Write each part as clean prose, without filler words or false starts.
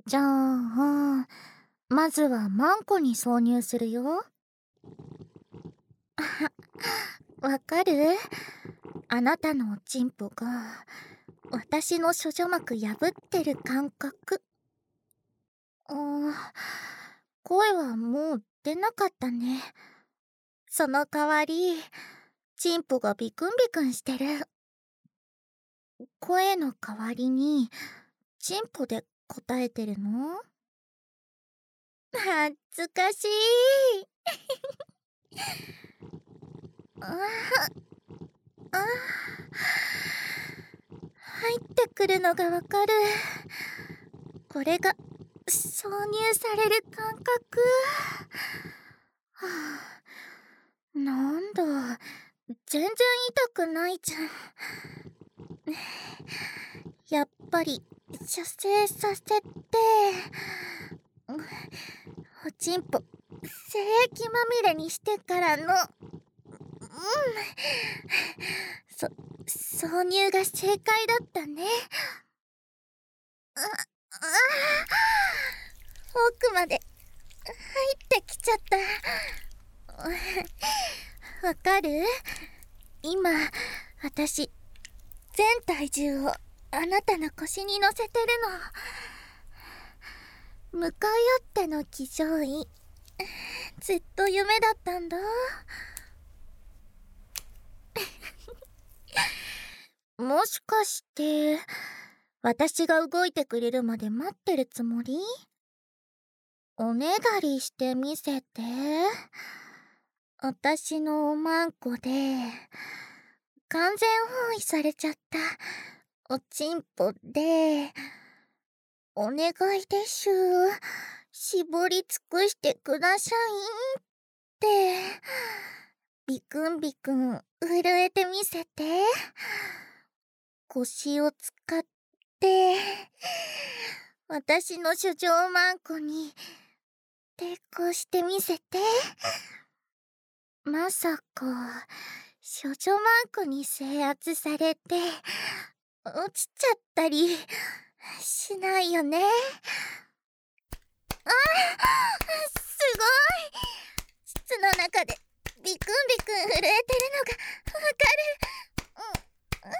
じゃあ、まずはマンコに挿入するよ。わかる？あなたのおちんぽが私の処女膜破ってる感覚。声はもう出なかったね。その代わりチンポがビクンビクンしてる。声の代わりにチンポで答えてるの？恥ずかしい。ああ、入ってくるのがわかる。これが挿入される感覚。はあ、なんだ、全然痛くないじゃん。やっぱり射精させて、おちんぽ精液まみれにしてからの、挿入が正解だったね。奥まで入ってきちゃった。わかる？今私全体重をあなたの腰に乗せてるの。向かい合っての騎乗位、ずっと夢だったんだ。もしかして私が動いてくれるまで待ってるつもり？おねだりしてみせて。私のおまんこで完全包囲されちゃったおちんぽで、お願いでしゅ。絞り尽くしてくださいって。ビクンビクン震えてみせて。腰を使って私の処女マンコに抵抗してみせて。まさか処女マンコに制圧されて落ちちゃったりしないよね。すごい。膣の中でビクンビクン震えてるのがわかる。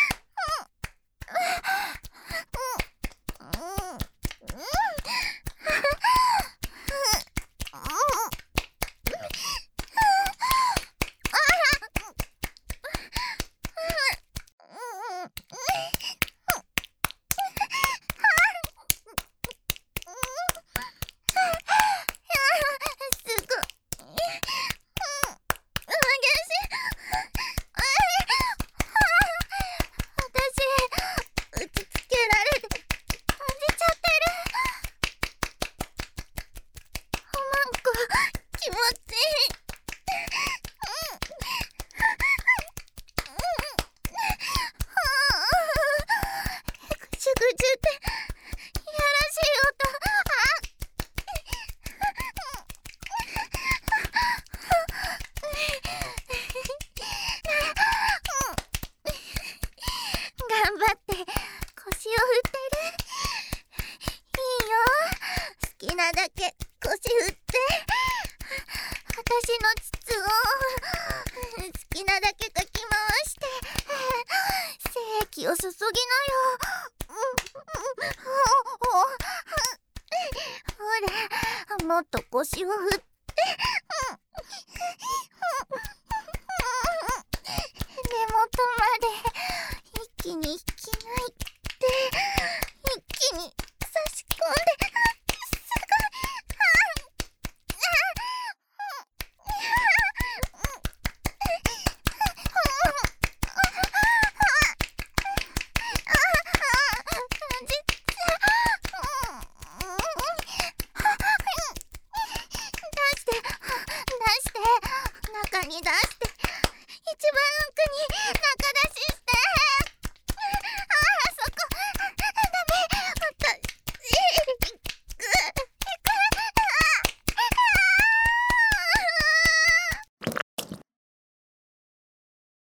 気持ちいい。ぐちゅぐちゅっていやらしい音。頑張って腰を振ってる。いいよ、好きなだけ腰振って。私の膣を好きなだけかき回して精液を注ぎなよ。ほら、もっと腰を振って。根元まで一気に引き